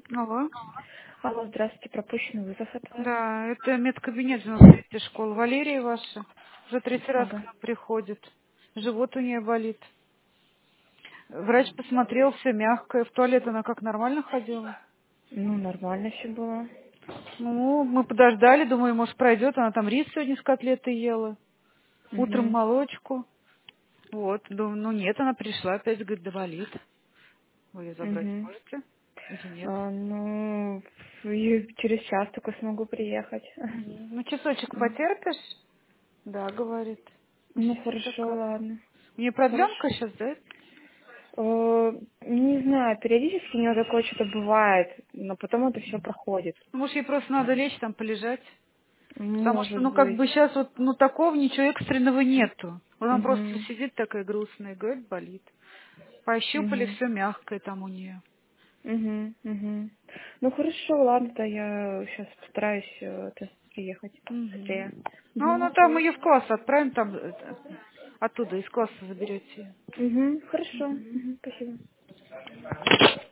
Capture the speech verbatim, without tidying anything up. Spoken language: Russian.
Алло. Алло, здравствуйте, пропущенный вызов от вас. Да, это медкабинет девяносто школы. Валерия ваша уже третий раз к Ага. нам приходит. Живот у нее болит. Врач посмотрел, все мягкое. В туалет она как нормально ходила. Ну, нормально все было. Ну, мы подождали, думаю, может пройдет. Она там рис сегодня с котлетой ела. Утром Угу. молочку. Вот, думаю, ну нет, она пришла опять, говорит, да болит. Вы ее забрать Угу. можете? Или нет? А, ну, и через час только смогу приехать. Мгм. Ну, часочек М. потерпишь? Да, говорит. Ну, Ну, сидит хорошо, такая. ладно. У нее продленка Хорошо. сейчас, да? Э, Не знаю, периодически у него такое что-то бывает, но потом это все проходит. Ну, может, ей просто надо лечь там, полежать. Потому что, Может ну, как быть. бы сейчас вот, ну, такого ничего экстренного нету. Вот она просто Угу. сидит такая грустная, говорит, болит. Пощупали, Угу. все мягкое там у нее. Угу. Угу. Ну, хорошо, ладно, да, я сейчас постараюсь э, это, приехать Угу. быстрее. Ну, Угу. ну, там ее в класс отправим, там э, э, оттуда, из класса заберете ее. Угу, хорошо. Мгм, спасибо.